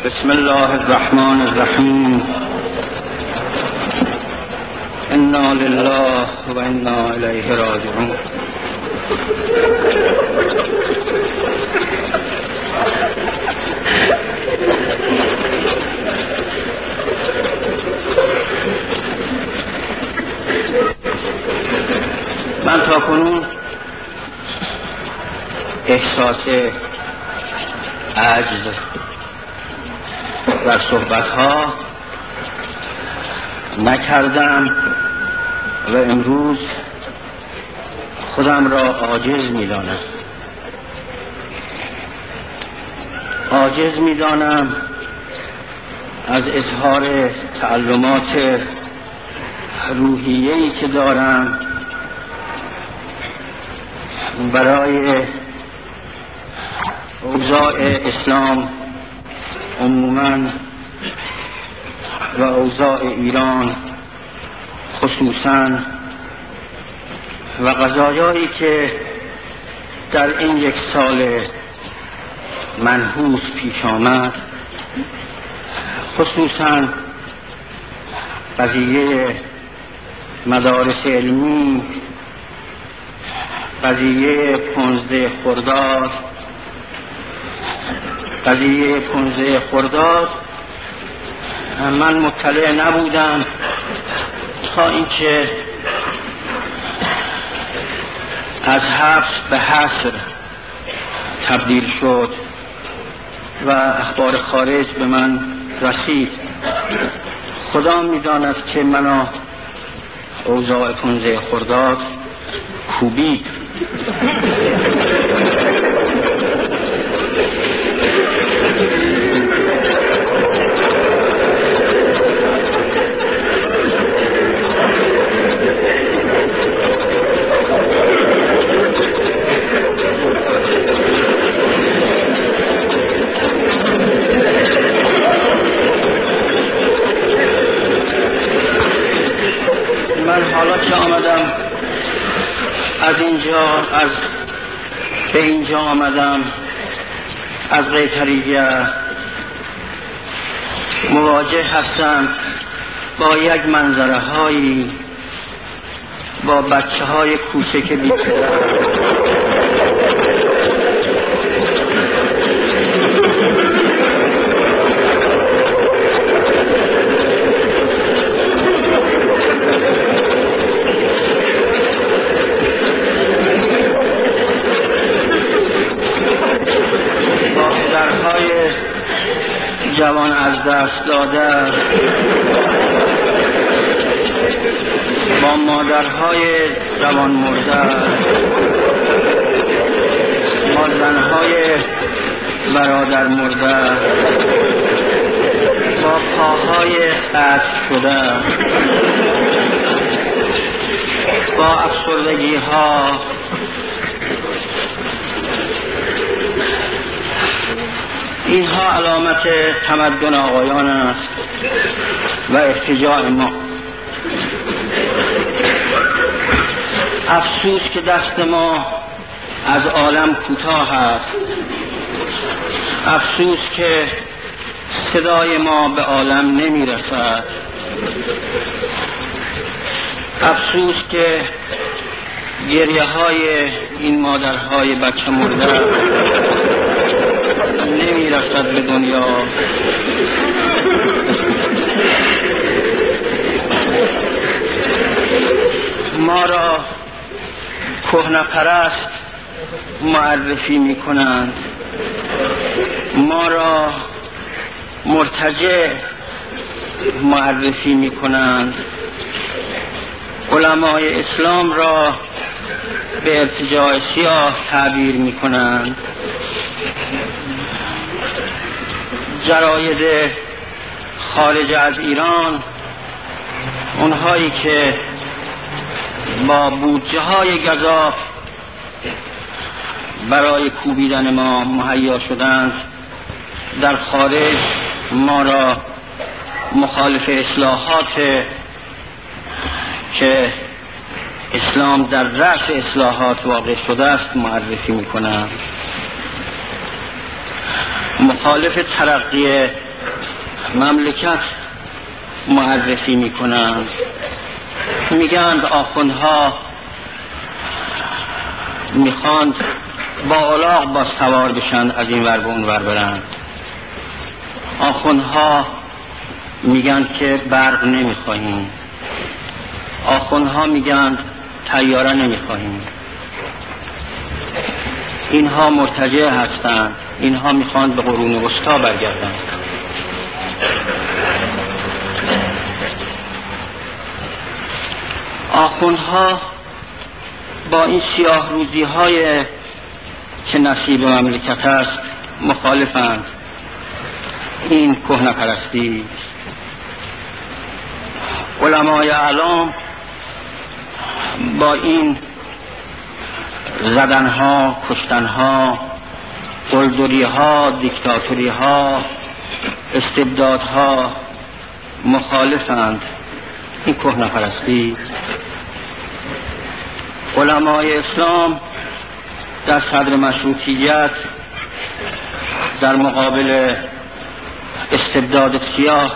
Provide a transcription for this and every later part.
بسم الله الرحمن الرحیم. انا لله و انا الیه راجعون. من تاکنون احساس عجز و صحبت‌ها نکردم و امروز خودم را عاجز می‌دانم. عاجز می‌دانم از اظهار تعلمات روحیه‌ای که دارم برای اوضاع اسلام عموماً و اوضاع ایران خصوصاً و قضایایی که در این یک سال منحوس پیش آمد، خصوصاً قضیه مدارس علمی، قضیه 15 خرداد، قضیه 15 خرداد من مطلع نبودم تا اینکه از حبس به حصر تبدیل شد و اخبار خارج به من رسید. خدا می‌داند که منو اوضاع 15 خرداد کوبید. من حالا که آمدم از اینجا به اینجا آمدم از قیصریه مواجه هستم با یک منظره هایی، با بچه های کوچک بی‌پدر، جوان از دست داده، با مادرهای جوان مرده، با زنهای برادر مرده، با پاهای قطع شده، با افسردگی ها، اینها علامت تمدن آقایان است و ارتجاع ما. افسوس که دست ما از عالم کوتاه است. افسوس که صدای ما به عالم نمی رسد. افسوس که گریه های این مادرهای بچه مرده نمی رسد به دنیا. ما را کهنه پرست معرفی می کنند، ما را مرتجع معرفی می کنند، علمای اسلام را به ارتجاع سیاه تعبیر می کنند، جراید خارج از ایران، اونهایی که با بودجه های گزاف برای کوبیدن ما مهیا شدند، در خارج ما را مخالف اصلاحات که اسلام در رأس اصلاحات واقع شده است معرفی می‌کنند، مخالف ترقی مملکت معرفی میکنند. میگند آخوندها میخواند با الاغ با سوار بشن، از این ور به اون ور برند. آخوندها میگن که برق نمیخواهیم. آخوندها میگن طیاره نمیخواهیم. اینها مرتجع هستند. اینها میخواند به قرون وسطی برگردند. آخوندها با این سیاه روزی های که نصیب مملکت است مخالفند. این کهنه پرستی. علمای اعلام با این زدنها، کشتنها، قلدریها، دیکتاتوریها، استبدادها مخالفند. این کهنه پرستی. علمای اسلام در صدر مشروطیت در مقابل استبداد سیاه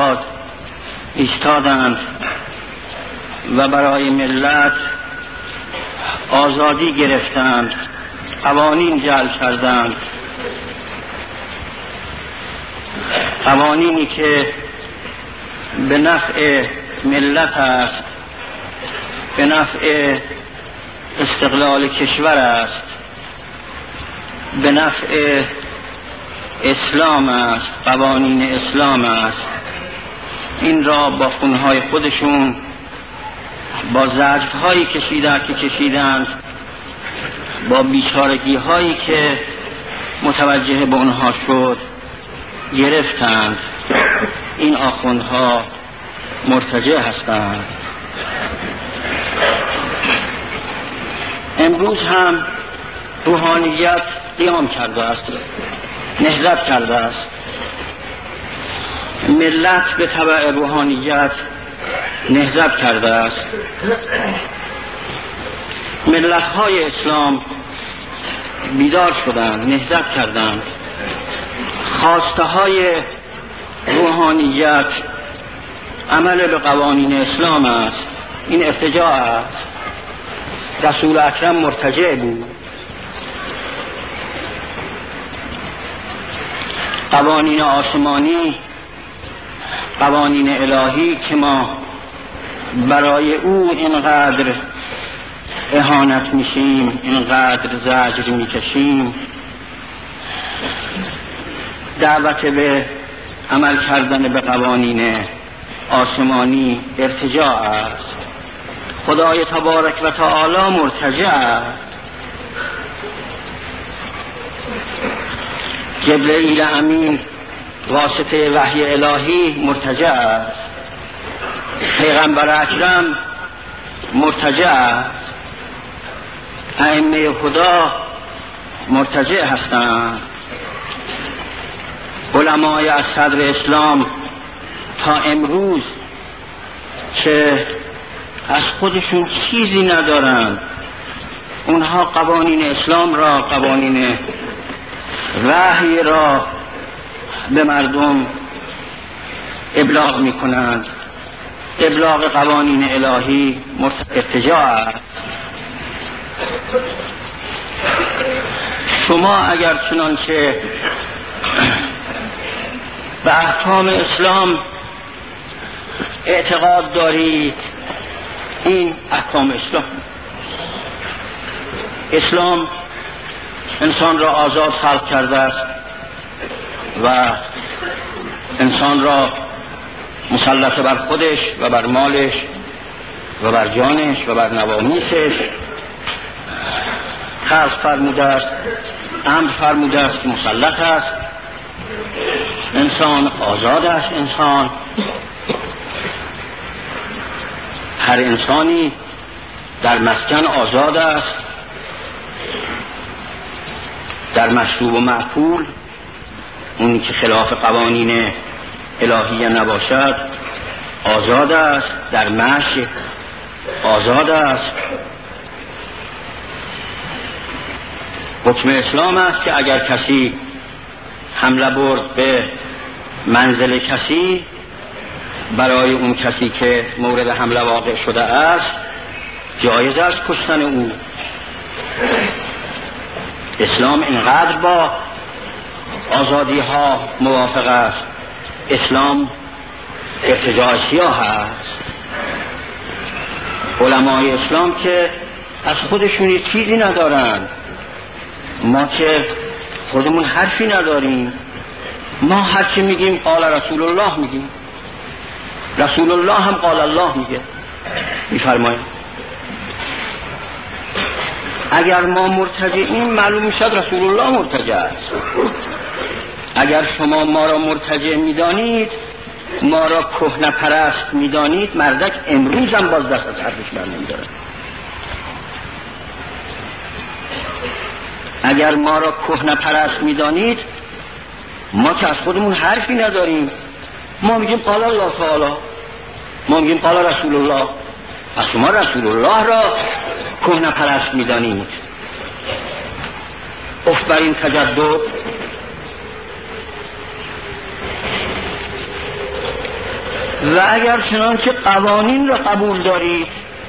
ایستادند و برای ملت آزادی گرفتند، قوانین جعل کردند، قوانینی که به نفع ملت است، به نفع استقلال کشور است، به نفع اسلام است، قوانین اسلام است. این را با خونهای خودشون، با زجرهایی که کشیدند، با بیچارگی هایی که متوجه به اونها شد گرفتند. این آخوندها مرتجع هستند. امروز هم روحانیت قیام کرده است، نهضت کرده است. ملت به تبع روحانیت نهضت کرده است. ملت‌های اسلام بیدار شدند، نهضت کردند. خواسته های روحانیت عمل به قوانین اسلام است. این ارتجاع است. رسول اکرم مرتجع بود. قوانین آسمانی، قوانین الهی که ما برای او اینقدر اهانت میشیم، اینقدر زجر میکشیم، دعوت به عمل کردن به قوانین آسمانی ارتجاع است. خدای تبارک و تعالی مرتجع است. جبرئیل امین واسطه وحی الهی مرتجع است. پیغمبر اکرم مرتجع است. ائمه خدا مرتجع هستند. علمای از صدر اسلام تا امروز که از خودشون چیزی ندارند، اونها قوانین اسلام را، قوانین وحی را به مردم ابلاغ می کنند. ابلاغ قوانین الهی ارتجاع است. شما اگر چنانچه به احکام اسلام اعتقاد دارید، این احکام اسلام انسان را آزاد خلق کرده است و انسان را مسلط بر خودش و بر مالش و بر جانش و بر نوامیسش خلق فرموده است. امر فرموده است که مسلط است. انسان آزاد است. انسان، هر انسانی در مسکن آزاد است. در مشروب و معقول، اونی که خلاف قوانین الهیه نباشد، آزاد است. در مشی آزاد است. حکم اسلام است که اگر کسی حمله برد به منزل کسی برای اون کسی که مورد حمله واقع شده است جایز است کشتن او. اسلام اینقدر با آزادی ها موافق است. اسلام ارتجاع سیاه است. علمای اسلام که از خودشون چیزی ندارن، ما که خودمون حرفی نداریم، ما هرچی میگیم قال رسول الله میگیم، رسول الله هم قال الله میگه. میفرمایید اگر ما مرتجعیم معلوم میشد رسول الله مرتجع است. اگر شما ما را مرتجع میدانید، ما را کهنه پرست میدانید، مردک امروز هم باز دست از حرفش بر نمیداره. اگر ما را کهنه پرست میدانید، ما که از خودمون حرفی نداریم، ما میگیم قال الله تعالی، ما میگیم قال رسول الله. پس شما رسول الله را کهنه پرست میدانید. اف بر این تجدد. و اگر چنانچه قوانین را قبول دارید،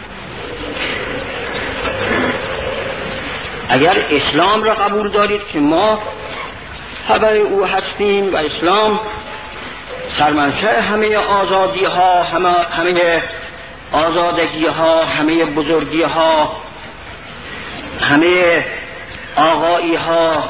اگر اسلام را قبول دارید که ما تبع او هستیم و اسلام سرمنشأ همه آزادی ها، همه آزادگی ها، همه بزرگی ها، همه آقایی ها،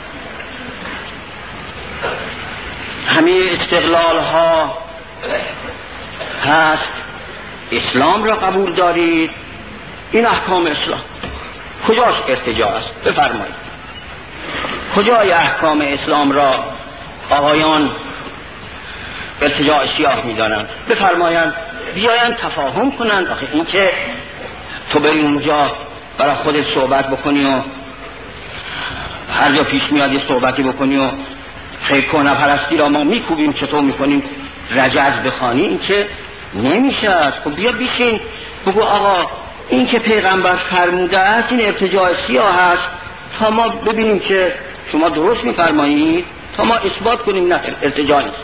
همه استقلال ها هست، اسلام را قبول دارید، این احکام اسلام. کجاش ارتجاع است؟ بفرمایید کجای احکام اسلام را آقایان ارتجاع سیاه می‌دانند؟ بفرمایند بیایند تفاهم کنند. آخه این که تو بری اونجا برای خودت صحبت بکنی و هر جا پیش میاد یه صحبتی بکنی و خیلی کهنه پرستی را ما میکوبیم چطور میکنیم رجز بخوانی، این که نمیشه. خب بیا بیشین بگو آقا این که پیغمبر فرموده است این ارتجاع سیاه است، تا ما ببینیم که شما درست میفرمایید، تا ما اثبات کنیم نه ارتجاع نیست.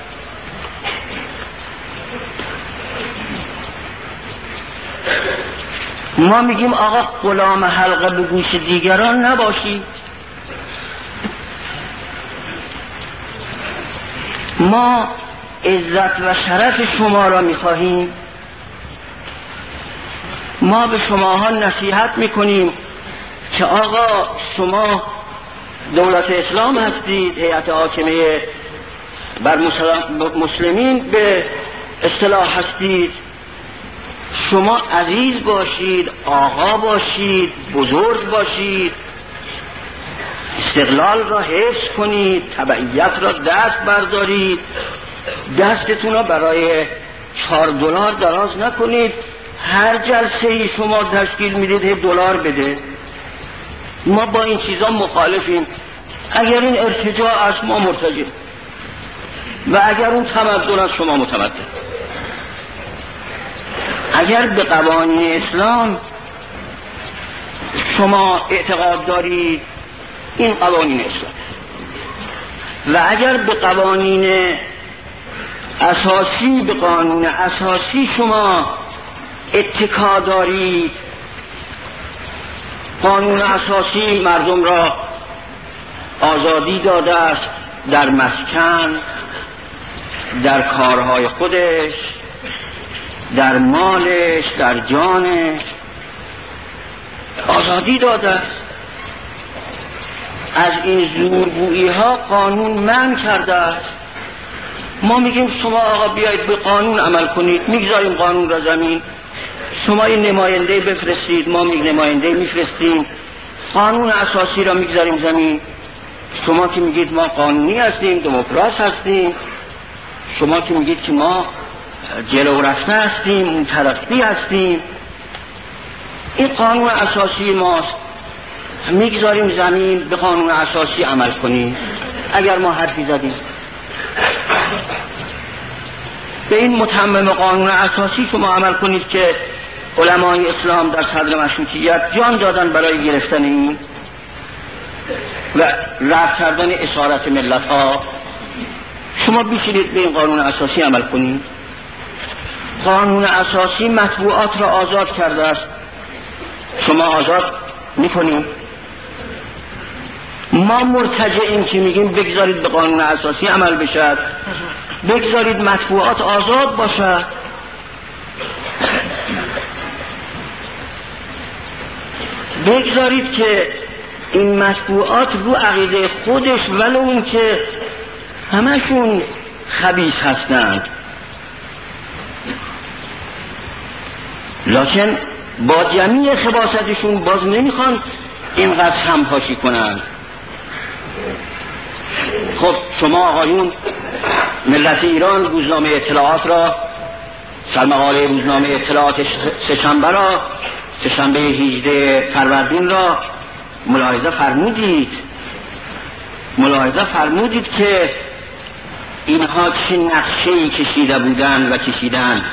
ما میگیم آقا غلام حلقه به گوش دیگران نباشید. ما عزت و شرف شما را میخواهیم. ما به شماها نصیحت میکنیم که آقا شما دولت اسلام هستید، هیئت حاکمه بر مسلمین به اصطلاح هستید، شما عزیز باشید، آقا باشید، بزرگ باشید، استقلال را حفظ کنید، تبعیت را دست بردارید، دستتون را برای $4 دراز نکنید، هر جلسه ای شما تشکیل میدید $1 بده. ما با این چیزا مخالفیم. اگر این ارتجاع است ما مرتجع، و اگر اون تمدن است شما متمدن. اگر به قوانین اسلام شما اعتقاد دارید این قوانین اسلام، و اگر به قوانین اساسی، به قانون اساسی شما اتکا دارید، قانون اساسی مردم را آزادی داده است در مسکن، در کارهای خودش، در مالش، در جانش آزادی داده است. از این زورگویی ها قانون منع کرده است. ما میگیم شما آقا بیایید به قانون عمل کنید، میگذاریم قانون را زمین، شما این نماینده بفرستید، ما نماینده میفرستیم، قانون اساسی را میگذاریم زمین. شما که میگید ما قانونی هستیم، دموکراس هستیم، شما که میگید که ما جلو رفته هستیم، اون طرفی هستیم، این قانون اساسی ماست، میگذاریم زمین، به قانون اساسی عمل کنیم. اگر ما حرفی زدیم به این متمم قانون اساسی شما عمل کنید که علمای اسلام در صدر مشروطیت جان دادن برای گرفتن این و رفع کردن اسارت ملت ها. شما بیشترید به این قانون اساسی عمل کنید. قانون اساسی مطبوعات را آزاد کرده است، شما آزاد میکنید. ما مرتجعیم که میگیم بگذارید به قانون اساسی عمل بشد، بگذارید مطبوعات آزاد باشد. بگذارید که این مطبوعات رو عقیده خودش ولو این که همشون خبیث هستند، لکن با جمیع خباثتشون باز نمیخوان اینقدر همپاشی کنند. خب شما آقایون ملت ایران روزنامه اطلاعات را، سرمقاله روزنامه اطلاعات سه‌شنبه 18 فروردین را ملاحظه فرمودید که اینها چه نقشه‌ای کشیده بودند و کشیدند.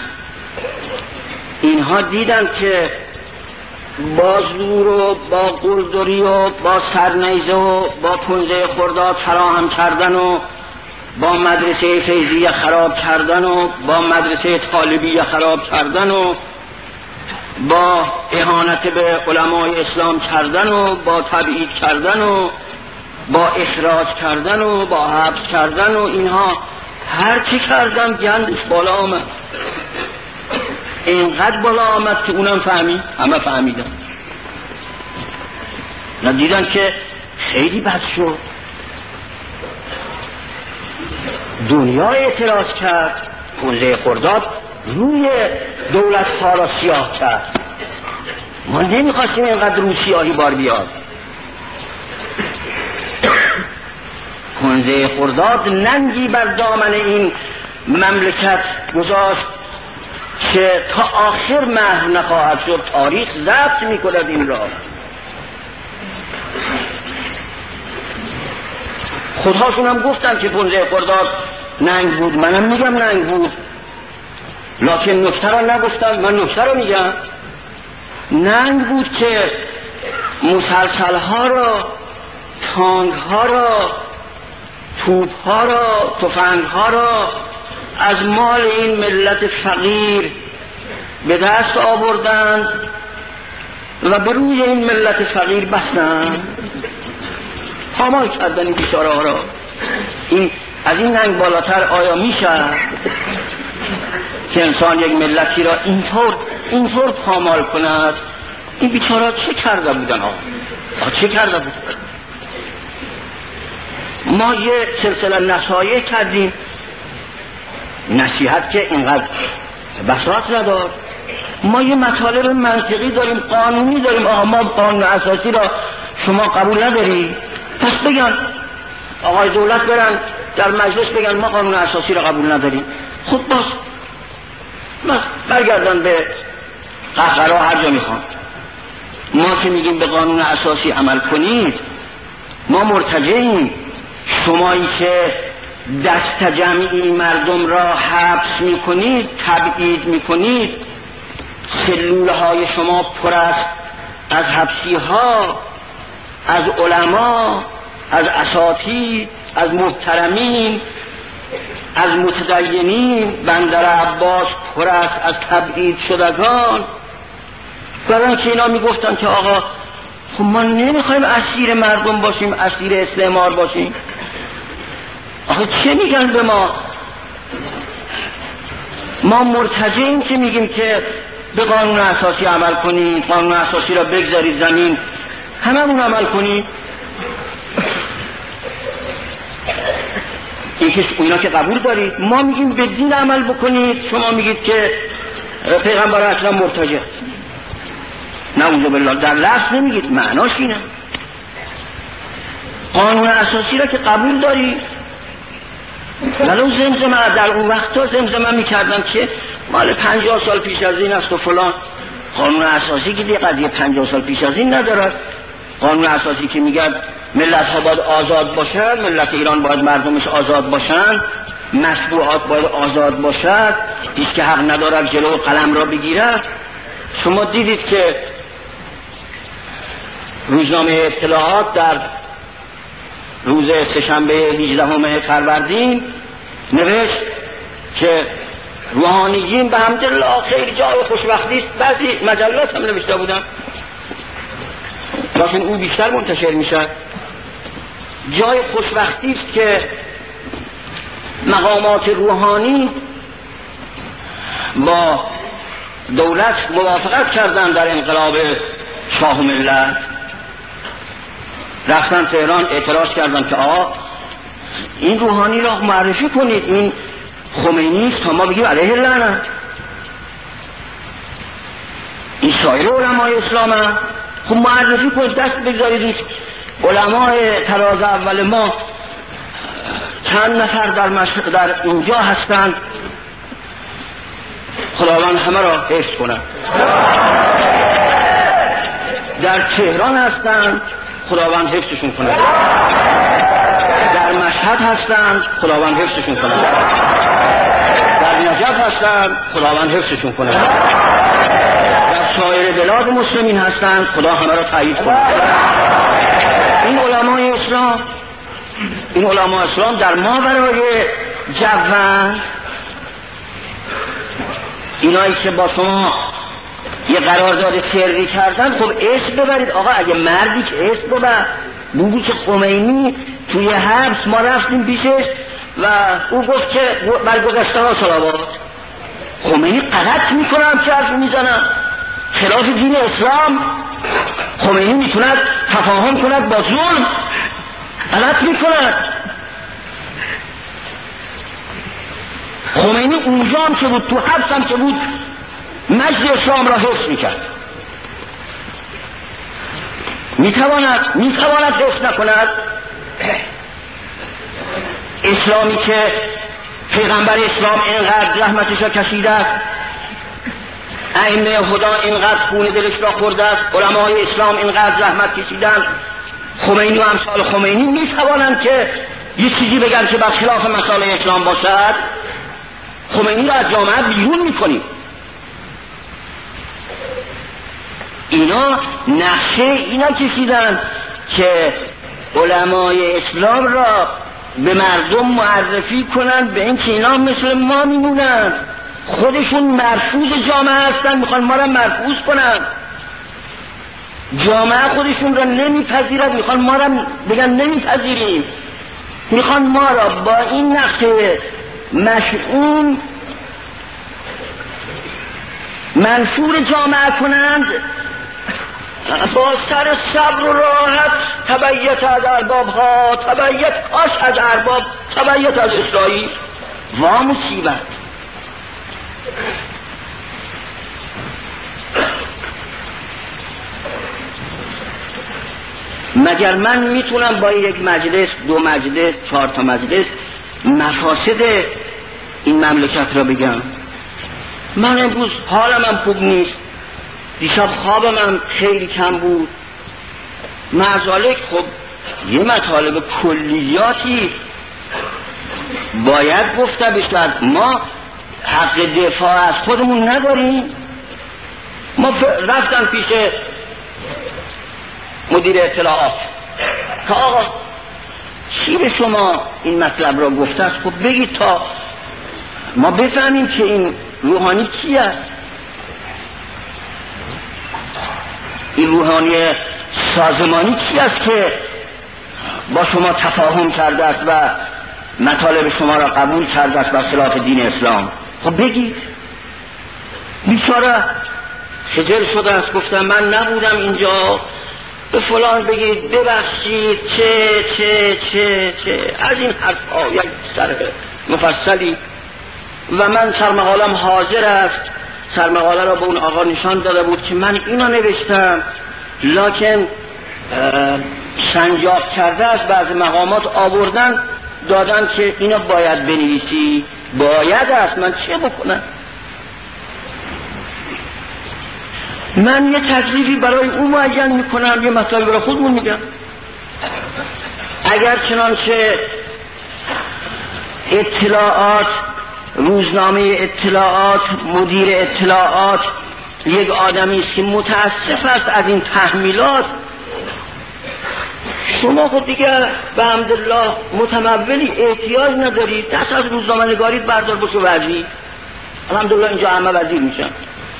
اینها دیدند که با زور و با قلدری و با سرنیزه و با 15 خرداد فراهم کردن و با مدرسه فیضیه خراب کردن و با مدرسه طالبیه خراب کردن و با اهانت به علمای اسلام کردن و با تبعید کردن و با اخراج کردن و با حبس کردن و اینها هر چی کردن گندش بالا آمد. اینقدر بالا آمد که اونم فهمید، همه فهمیدن. ندیدن که خیلی بد شد. دنیا اعتراض کرد، 15 خرداد روی دولت ها را سیاه کرد. ما نمیخواستیم اینقدر رو سیاهی بار بیاد. 15 خرداد ننگی بر دامن این مملکت گذاشت که تا آخر محو نخواهد شد. تاریخ ضبط میکند این را. خودهاشون هم گفتن که 15 خرداد ننگ بود، منم میگم ننگ بود، لکن نکته را نگفتن. من نکته را میگم، ننگ بود که مسلسل ها را، تانک ها را، توپ ها را، تفنگ ها را از مال این ملت فقیر به دست آوردند و به روی این ملت فقیر بستند، پامال کردن این بیچاره ها را. این از این ننگ بالاتر آیا میشه که انسان یک ملتی را اینطور پامال کند؟ این بیچاره چه کرده بودن ها؟ چه کرده بودن؟ ما یه سلسله نصایح کردیم، نصیحت که اینقدر بساط ندار. ما یه مطالب منطقی داریم، قانونی داریم. ما قانون اساسی را شما قبول نداری، پس بگن آقای دولت برن در مجلس بگن ما قانون اساسی را قبول نداریم. خب باز برگردن به قهقرا هر جا میخوان. ما که میگیم به قانون اساسی عمل کنید، ما مرتجعیم. شمایی که دست جمعی مردم را حبس میکنید، تبعید میکنید، سلول های شما پر است از حبسی ها، از علما، از اساتید، از محترمین، از متدینین. بندر عباس پر است از تبعید شدگان. برای که اینا میگفتن که آقا خب ما نمیخوایم اسیر مردم باشیم، اسیر استعمار باشیم. آخه چه میگن به ما؟ ما مرتجعیم که میگیم که به قانون اساسی عمل کنید، قانون اساسی را بگذارید زمین، هممون عمل کنید. اینا که قبول دارید. ما میگیم به دین عمل بکنید، شما میگید که پیغمبر اکرم مرتجع. نعوذ بالله، در لفظ نمیگید، معناش اینه. قانون اساسی را که قبول دارید، ولو زمزمه در اون وقتا زمزمه میکردن که مال 50 سال پیش از این است و فلان. قانون اساسی که دیگه قضیه 50 سال پیش از این ندارد. قانون اساسی که میگن ملت ها باید آزاد باشد، ملت ایران باید مردمش آزاد باشند، مطبوعات باید آزاد باشد، هیچ که حق ندارد جلو قلم را بگیرد. شما دیدید که روزنامه اطلاعات در روز سه‌شنبه 18 فروردین نوشت که روحانیین به حمدالله خیلی جای خوشبختی است. بعضی مجلات هم نوشته بودن لکن او بیشتر منتشر میشه. جای خوشبختی است که مقامات روحانی با دولت موافقت کردن در انقلاب شاه و ملت، رفتن تهران اعتراض کردن که آقا این روحانی را معرفی کنید، این خمینی است تا ما بگیم علیه لعنت. این شاعر علمای اسلام هم خب معرفی کنید، دست بگذارید. علمای تراز اول ما چند نفر در اینجا هستند، خداوند همه را حفظ کند. در تهران هستند، خداوند حفظشون کند. در مشهد هستند، خداوند حفظشون کند. در نجف هستند، خداوند حفظشون کند. در سایر بلاد مسلمین هستند، خدا همه را تایید کند. این علمای اسلام، این علمای اسلام در ماورای جوان، اینایی که با شما یه قرارداد سری کردن، خب اسم ببرید. آقا اگه مردی که اسم ببر. بگو که خمینی توی حبس ما رفتیم پیشش و او گفت که برگذشته ها صلوات. خمینی غلط میکنم که حرف میزنم خلاف دین اسلام. خمینی میتوند تفاهم کند با ظلم، غلط میکند. خمینی اونجا هم که بود، تو حبس هم که بود، مجد اسلام را حفظ میکرد. میتواند حفظ نکند؟ اسلامی که پیغمبر اسلام اینقدر رحمتش را کشیده است، ائمه هدا اینقدر خون دلش را خورده است، علمای اسلام اینقدر رحمت کشیدند، خمینی و امثال خمینی میتوانند که یه چیزی بگن که بر خلاف مسائل اسلام باشد؟ خمینی را از جامعه بیرون میکنیم. اینا نقشه اینا کشیدن که علمای اسلام را به مردم معرفی کنن به این که اینا مثل ما میمونن، خودشون مرفوض جامعه هستن، میخوان ما را مرفوض کنن. جامعه خودشون را نمیپذیرد، میخوان ما را بگن نمیپذیریم. میخوان ما را با این نقشه مشعون منفور جامعه کنند. با سر صبر و راحت تبعیت از ارباب ها، تبعیت کاش از ارباب، تبعیت از اسرائیل. وا مصیبت. مگر من میتونم با یک مجلس، دو مجلس، 4 تا مجلس مفاسد این مملکت را بگم؟ من امروز حالم هم خوب نیست، دیشب خوابم هم خیلی کم بود. معذالک خب یه مطالب کلیاتی باید گفته بشد. ما حق دفاع از خودمون نداریم. ما رفتم پیش مدیر اطلاعات که آقا چی به شما این مطلب را گفته است؟ خب بگید تا ما بفهمیم که این روحانی کی است. این روحانی سازمانی کی است که با شما تفاهم کرده است و مطالب شما را قبول کرده است بر خلاف دین اسلام؟ خب بگید. بیچاره خجل شده است، گفتم من نبودم اینجا، به فلان بگید ببخشید چه از این حرفا یک سر مفصلی. و من سرمقالم حاضر است، سرمقاله را به اون آقا نشان داده بود که من اینا نوشتم، لکن سنجاق کرده است، بعض مقامات آوردن دادن که اینا باید بنویسی. باید است، من چه بکنم؟ من یه تکلیفی برای او معین میکنم، یه مطالب برای خودمون میگم. اگر چنانچه اطلاعات، روزنامه اطلاعات، مدیر اطلاعات یک آدمی است که متاسف است از این تحمیلات، شما خود دیگه به حمدالله متمولی، احتیاج ندارید دست از روزنامه نگارید بردار بشو وزیر. الحمدلله اینجا همه وزیر میشن.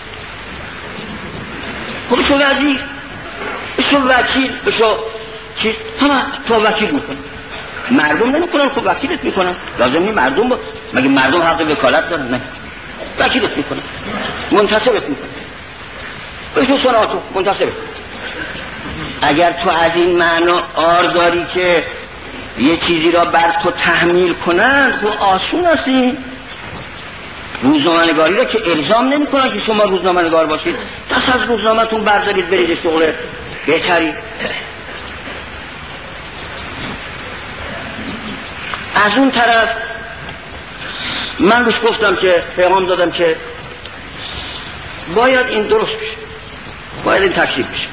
خب بشو وزیر، بشو وکیل، بشو چیز، همه تو وکیل میکنن. مردم نمیکنن، خب وکیلت میکنن. لازم نی مردم مگه مردم حق وکالت دارن؟ نه، وکیلت میکنن، منتصبت میکنن. بشو سناتو منتصبت. اگر تو از این معنا آر داری که یه چیزی را بر تو تحمیل کنند، خب آسون هستی. روزنامه‌نگاری را که الزام نمی‌کنن که شما روزنامه‌نگار باشید، دست از روزنامه‌تون بردارید برید شغل بهتری. از اون طرف من روش گفتم که پیغام دادم که باید این درست بشه، باید این تکشیف بشه.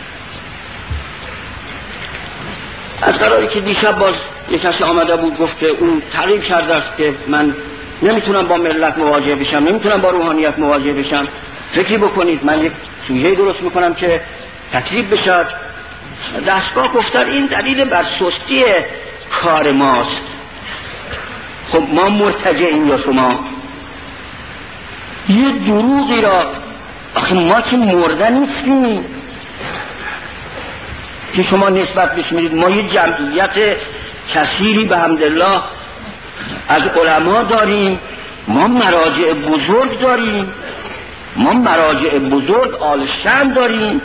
از قراری که دیشب باز یک کسی آمده بود گفت که اون تعریف کرده است که من نمیتونم با ملت مواجه بشم، نمیتونم با روحانیت مواجه بشم. فکری بکنید من یک سوژه درست میکنم که تکذیب بشد. دستگاه گفتن این دلیل بر سستی کار ماست. خب ما مرتجعیم یا شما؟ یه دروغی را، آخه ما که مرده نیستیم که شما نسبت بشمیدید. ما یه جمعیت کثیری به حمدالله از علما داریم، ما مراجع بزرگ داریم، ما مراجع بزرگ آل شأن داریم،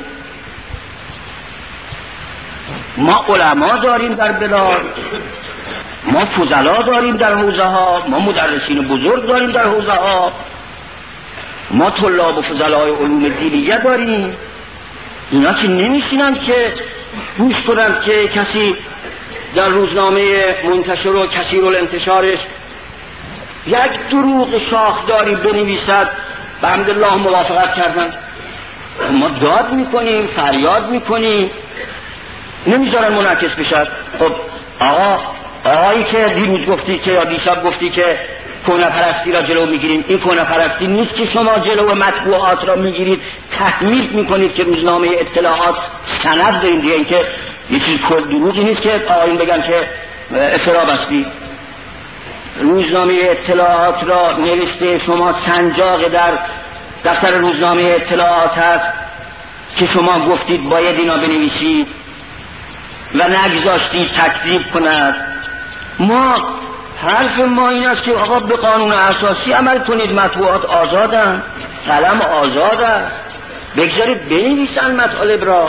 ما علما داریم در بلاد، ما فضلا داریم در حوزه ها، ما مدرسین بزرگ داریم در حوزه ها، ما طلاب و فضلای علوم دینیه داریم. اینا که نمیشینن که گوش کنند که کسی در روزنامه منتشر و کثیر الانتشارش یک دروغ شاخداری بنویسد به حمدالله موافقت کردن. ما داد میکنیم، فریاد میکنیم، نمیذارن منعکس بشد. خب آقایی که دیروز گفتی که یا دیشب گفتی که کهنه پرستی را جلو میگیریم، این کهنه پرستی نیست که شما جلو مطبوعات را میگیرید تحمیل میکنید که روزنامه اطلاعات سند داریم دیگه. این که یه چیز کل دروغی نیست که آقایون بگن که افترا بستی. روزنامه اطلاعات را نوشته شما سنجاق در دفتر روزنامه اطلاعات هست که شما گفتید باید اینا بنویسید و نگذاشتید تکذیب کند. ما حرف ما این است که آقا به قانون اساسی عمل کنید، مطبوعات آزادن، قلم آزاد است، بگذارید بنویسن مطالب را.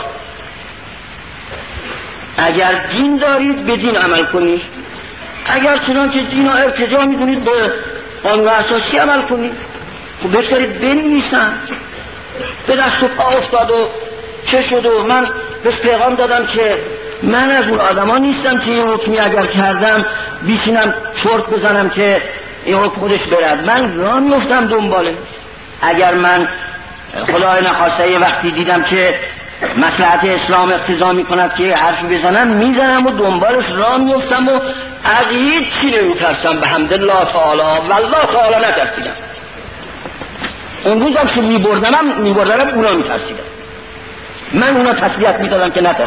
اگر دین دارید به دین عمل کنید، اگر چنانچه دین را ارتجاع میدونید به قانون اساسی عمل کنید. خب بگذارید بنویسن. به دست و پا افتاد و چه شد و من بهش پیغام دادم که من از اون آدما نیستم که یه حکمی اگر کردم بیشینم چرت بزنم که این حکم خودش برد. من راه میفتم دنباله. اگر من خدای نخواسته یه وقتی دیدم که مصلحت اسلام اقتضا میکند که حرفی بزنم میزنم و دنبالش راه میفتم و از هیچ چی نمیترسم به حمدالله تعالی. والله تعالی نترسیدم. اون روزم که میبردنم اونا میترسیدم. من اونا تسلیت میدادم که نترسیدم.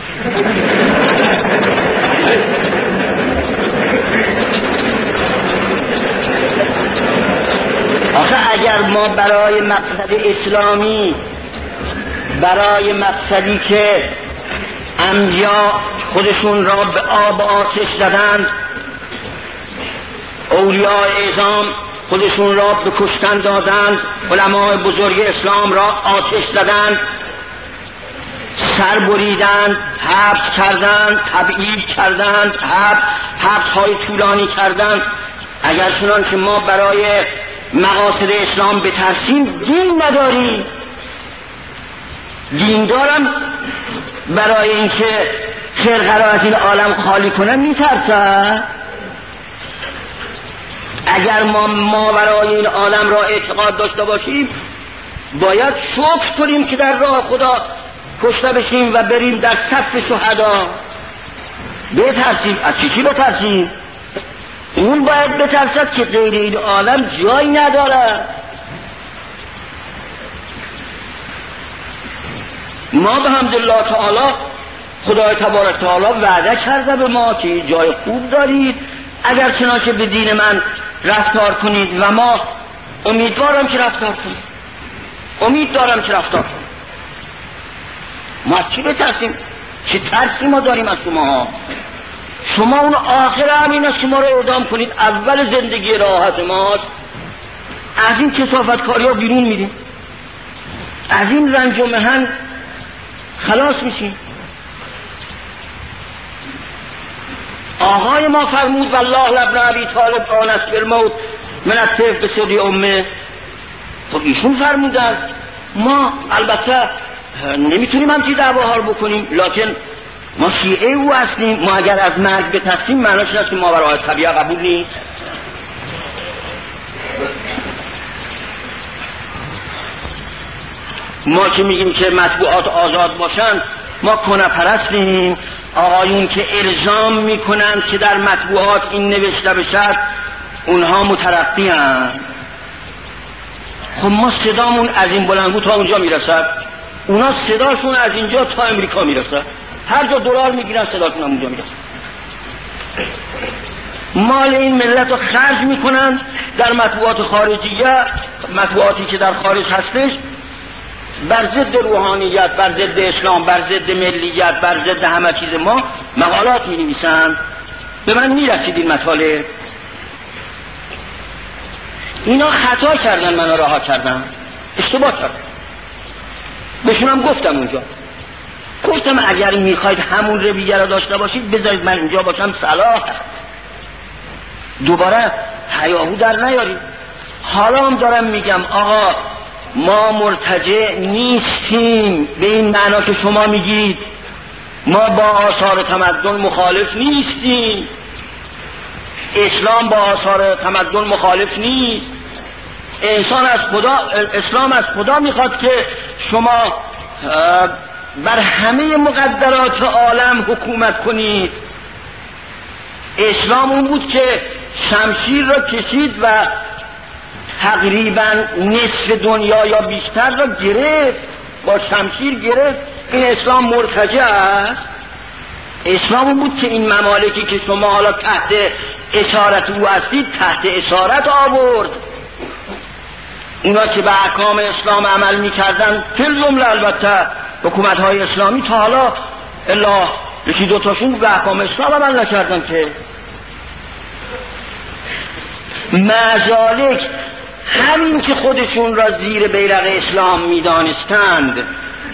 آخه اگر ما برای مقصد اسلامی، برای مقصدی که انبیا خودشون را به آب و آتش زدند، اولیاء اعظام خودشون را به کشتن دادند، علماء بزرگ اسلام را آتش زدند، سر بریدند، حبس کردند، تبعید کردند، حبس‌های طولانی کردند. اگر چنانچه ما برای مقاصد اسلام بترسیم دین نداریم. دیندارم برای اینکه خرقه را از این عالم خالی کنه میترسه. اگر ما برای این عالم را اعتقاد داشته باشیم باید شکر کنیم که در راه خدا کشته بشیم و بریم در صف شهدا. بترسیم از چی بترسیم؟ اون باید بترسد که غیر این عالم جایی ندارد. ما به حمدالله تعالی خدای تبارک تعالی وعده کرده به ما که جای خوب دارید اگر چنانچه به دین من رفتار کنید و ما امیدوارم که رفتار کنید، امید دارم که رفتار کنید. ما چی بترسیم؟ چه ترسی ما داریم از شما؟ شما اون آخر همین است که ما رو اعدام کنید، اول زندگی راحت ماست. از این کثافت کاری ها بیرون میریم، از این رنج و محن خلاص میشیم. آقای ما فرمود والله لابن ابی طالب آنس بالموت من الطفل بسری امه. خب ایشون فرمودن، ما البته نمیتونیم همچی دعواها رو بکنیم، لکن ما شیعه او هستیم، ما اگر از مرگ بترسیم معناش این است که ما برای طبیعه قبول نیست. ما که میگیم که مطبوعات آزاد باشن ما کنه پرستیم. آقایون که الزام میکنن که در مطبوعات این نوشته بشد اونها مترقی هستند. خب ما صدامون از این بلندگو تا اونجا میرسد، اونا صداشون از اینجا تا امریکا میرسد، هر جا دلار میگیرن صداشون هم اونجا میرسد. مال این ملت رو خرج میکنن در مطبوعات خارجیه، مطبوعاتی که در خارج هستش، بر ضد روحانیت، بر ضد اسلام، بر ضد ملیت، بر ضد همه چیز ما مقالات می نویسند. به من می رسید این مطالب. اینا خطا کردن، منو رها کردن، اشتباه کردن. بهشونم گفتم اونجا، گفتم اگر میخواید همون رویه رو داشته باشید بذارید من اینجا باشم، صلاح دوباره هیاهو در نیارید. حالا هم دارم میگم آقا ما مرتجع نیستیم به این معنا که شما میگید، ما با آثار تمدن مخالف نیستیم، اسلام با آثار تمدن مخالف نیست. اسلام از خدا میخواد که شما بر همه مقدرات عالم حکومت کنید. اسلام اون بود که شمشیر را کشید و تقریبا نصف دنیا یا بیشتر را گرفت، با شمشیر گرفت. این اسلام مرتجع است. اسلام اون بود که این ممالکی که شما حالا تحت اسارت او هستید تحت اسارت آورد. اونا که به احکام اسلام عمل میکردن فی الجمله البته حکومت‌های اسلامی تا حالا الا یکی دوتاشون به احکام اسلام عمل نکردن که مذالک همین که خودشون را زیر بیرق اسلام میدانستند،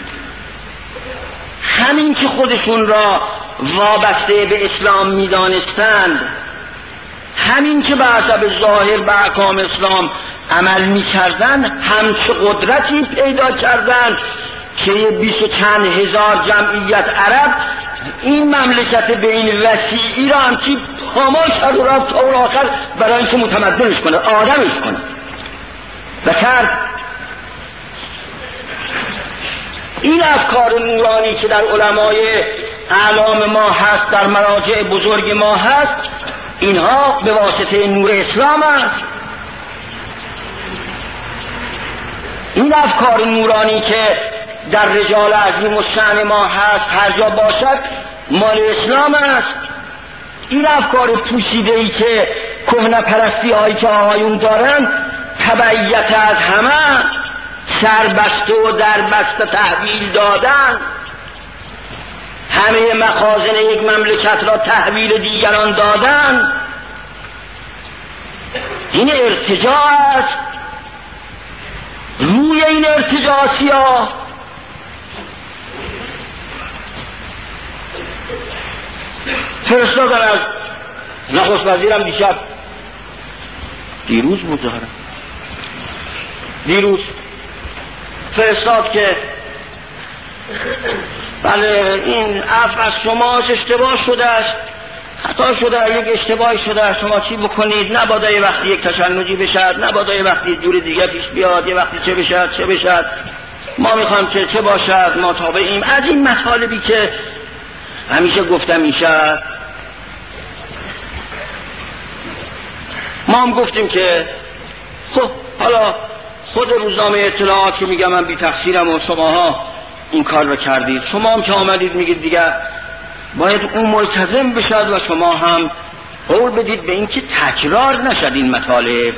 همین که خودشون را وابسته به اسلام میدانستند، همین که به حسب ظاهر به احکام اسلام عمل میکردند، همچه قدرتی پیدا کردند که 20 و چند هزار جمعیت عرب این مملکت به این وسیعی را همچی پامال کرد و رفت تا اون آخر برای اینکه متمدنش کنه، آدمش کنه و کرد. این افکار نورانی که در علمای اعلام ما هست، در مراجع بزرگ ما هست، اینها به واسطه نور اسلام است. این افکار نورانی که در رجال عظیم الشأن ما هست هر جا باشد مال اسلام است. این افکار پوشیده‌ای که کهنه پرستی هایی که آقایون دارن تبعیت از همه، سربسته و دربسته تحویل دادن، همه مخازن یک مملکت را تحویل دیگران دادن، این ارتجاع است. روی این ارتجاع سیاه فرستادن از نخست وزیرم دیروز بود ظاهرا، دیروز فرستاد که بله این عفو از شما اشتباه شده است، خطا شده، یک اشتباهی شده است، شما چی بکنید، نبادا یه وقتی یک تشنجی بشد، نبادا یه وقتی جور دیگه پیش بیاد، یه وقتی چه بشد، ما میخوایم که چه باشد، ما تابعیم. از این مطالبی که همیشه گفته میشد. ما هم گفتیم که خب حالا خود روزنامه اطلاعات که میگم من بی تقصیرم و شماها این کار رو کردید، شما هم که آمدید میگید دیگه باید اون ملتزم بشد و شما هم قول بدید به اینکه تکرار نشد این مطالب.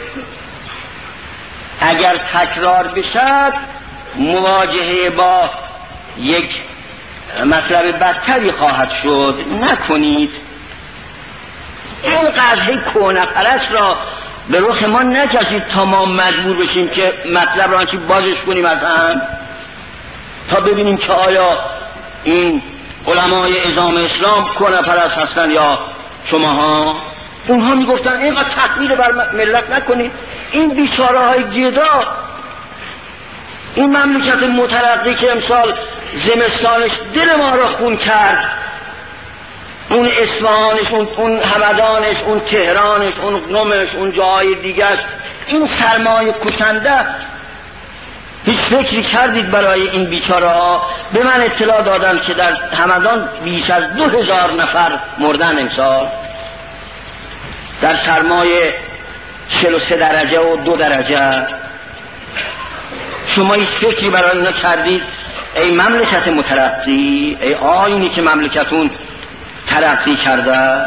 اگر تکرار بشد مواجهه با یک مطلب بدتری خواهد شد. نکنید. این قضیه کهنه پرست را به رخ ما نکشید تا ما مجبور بشیم که مطلب را بازش کنیم از هم، تا ببینیم که آیا این علمای عظام اسلام کهنه پرست هستن یا شماها. اونها میگفتن اینقدر تحمیل بر ملت نکنید. این بیچاره های گدا، این مملکت مترقی که امسال زمستانش دل ما را خون کرد، اون اصفهانش، اون همدانش، اون تهرانش، اون قمش، اون جاهای دیگر، این سرمایه کشنده، هیچ فکری کردید برای این بیچاره ها؟ به من اطلاع دادن که در همدان بیش از 2000 نفر مردن امسال در سرمایه 43 درجه و 2 درجه. شما هیچ فکری برای اینا کردید؟ ای مملکت مترقی، ای آینی که مملکتون ترقی کرده،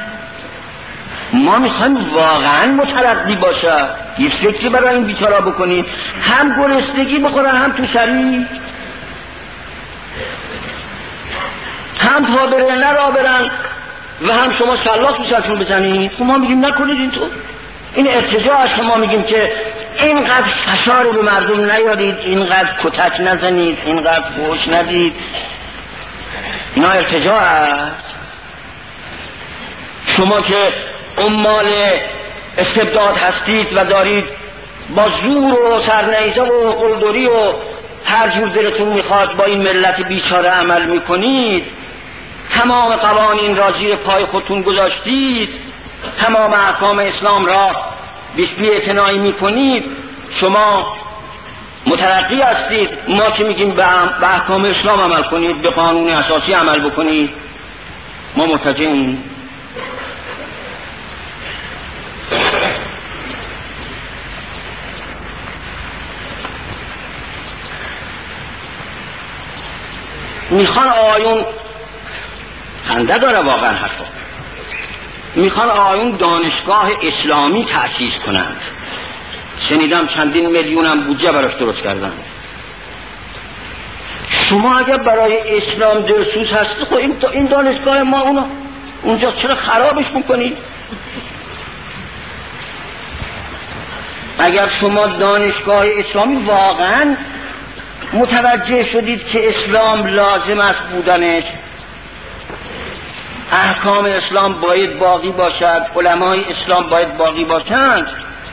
ما میخوایم واقعا مترقی باشه. یه فکری برای این بیچارا بکنید، هم گرسنگی بخورن، هم تو شریف، هم پا برهنه را برن و هم شما سلاخ تو سرشون بزنید. ما میگیم نکنید اینطور. این ارتجاع است که ما میگیم که اینقدر فشار به مردم نیارید، اینقدر کتک نزنید، اینقدر فحش ندید. اینا ارتجاع است. شما که عمال استبداد هستید و دارید با زور و سرنیزه و قلدری و هر جور دلتون میخواد با این ملت بیچاره عمل میکنید، تمام قوانین را زیر پای خودتون گذاشتید، تمام احکام اسلام را بی‌اعتنایی میکنید. شما مترقی هستید، ما که میگیم به احکام اسلام عمل کنید، به قانون اساسی عمل بکنید، ما مرتجعیم. میخوان آیون خنده داره واقعا حرفا، میخوان آیون دانشگاه اسلامی تأسیس کنند. شنیدم چندین میلیونم بودجه براش درست کردن. شما اگر برای اسلام دلسوز هستی، خب این دانشگاه ما اونجا چرا خرابش میکنید؟ اگر شما دانشگاه اسلامی واقعا متوجه شدید که اسلام لازم است بودنش، احکام اسلام باید باقی باشد، علمای اسلام باید باقی باشند،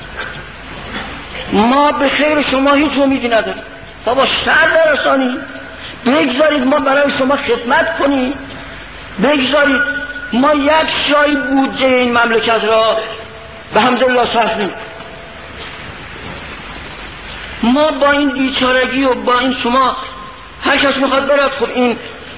ما به خیر شما هیچ امیدی نداریم. بابا سر برسانید، بگذارید ما برای شما خدمت کنیم، بگذارید ما یک شای بودجه این مملکت را به حمدالله صرف. ما با این بیچارگی و با این شما هر کس میخواد برد، خب این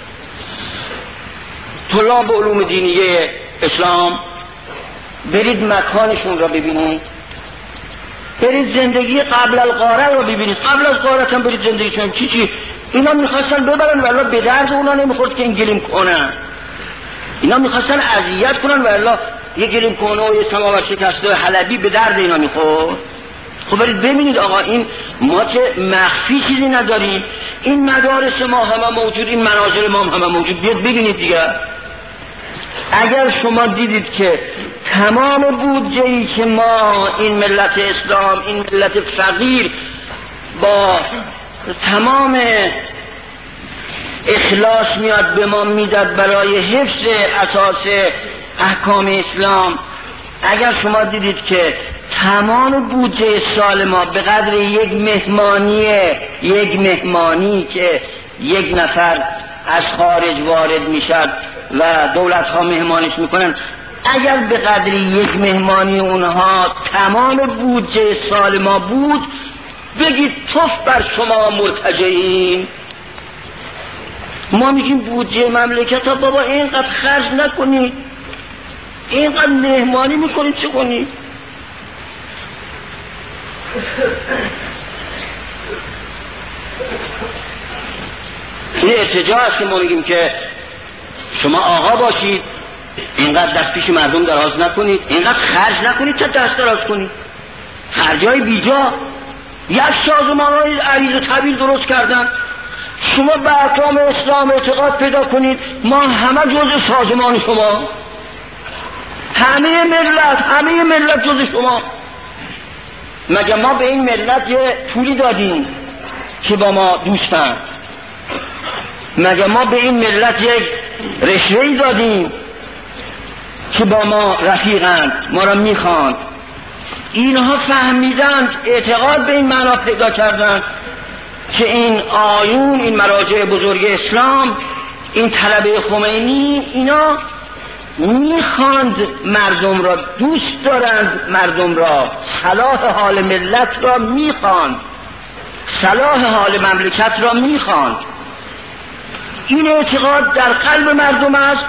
طلاب علوم دینیه اسلام برید مکانشون را ببینید، برید زندگی قبل القاره را ببینید، قبل از قاره هم برید زندگیشون چی اینا میخواستن ببرن والله به درد اونا نمیخورد که این گلیم کنن، اینا میخواستن اذیت کنن والله یه گلیم کنه و یه سماور شکسته حلبی به درد اینا میخورد. خب برید ببینید آقا، این ما که مخفی چیزی نداریم، این مدارس ما همه موجود، این مناظر ما همه موجود، بیاد ببینید دیگه. اگر شما دیدید که تمام بودجه‌ای که ما این ملت اسلام، این ملت فقیر با تمام اخلاص میاد به ما میداد برای حفظ اساس احکام اسلام، اگر شما دیدید که تمام بودجه سال ما به قدر یک مهمانی که یک نفر از خارج وارد میشد و دولت ها مهمانش میکنن، اگر به قدر یک مهمانی اونها تمام بودجه سال ما بود، بگید توف بر شما مرتجعین. ما میگیم بودجه مملکت ها بابا اینقدر خرج نکنید، اینقدر مهمانی میکنید، چه کنید؟ این ارتجاع است که ما میگیم که شما آقا باشید، اینقدر دست پیش مردم دراز نکنید، اینقدر خرج نکنید تا دست دراز کنید، خرجای بیجا. یک سازمان های عریض و طویل درست کردن، شما به احکام اسلام اعتقاد پیدا کنید، ما همه جزء سازمان شما، همه ملت جزء شما. مگه ما به این ملت یه پولی دادیم که با ما دوستن؟ مگه ما به این ملت یک رشوه‌ای دادیم که با ما رفیقند، ما را میخواند؟ اینها فهمیدند، اعتقاد به این معنا پیدا کردند که این آیون، این مراجع بزرگ اسلام، این طلبه خمینی، اینا میخواند مردم را، دوست دارند مردم را، صلاح حال ملت را میخواند، صلاح حال مملکت را میخواند. این اعتقاد در قلب مردم است.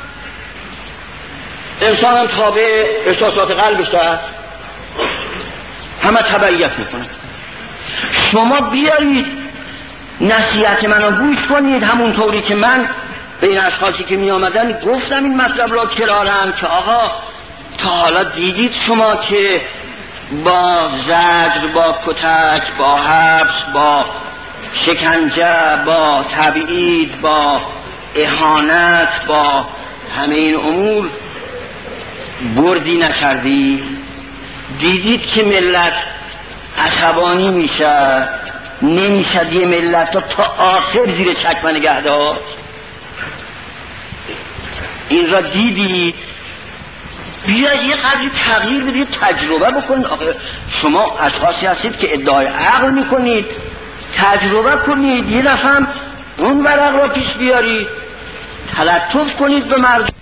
انسان هم تابع احساسات قلبش است، همه تبعیت میکنه. شما بیارید نصیحت منو گوش کنید، همونطوری که من به این اشخاصی که می آمدن گفتم این مطلب را کرارن که آقا تا حالا دیدید شما که با زجر، با کتک، با حبس، با شکنجه، با تبعید، با اهانت، با همه این امور بردی نکردی؟ دیدید که ملت عصبانی میشه، نمیشه یه ملت رو تا آخر زیر چکمه نگه داشت؟ این را دیدید؟ بیا یه قدری تغییر بدید، تجربه بکنید. آخه شما اشخاصی هستید که ادعای عقل میکنید، تجربه کنید، یه دفعه اون ورق را پیش بیارید، تلطف کنید به مردم.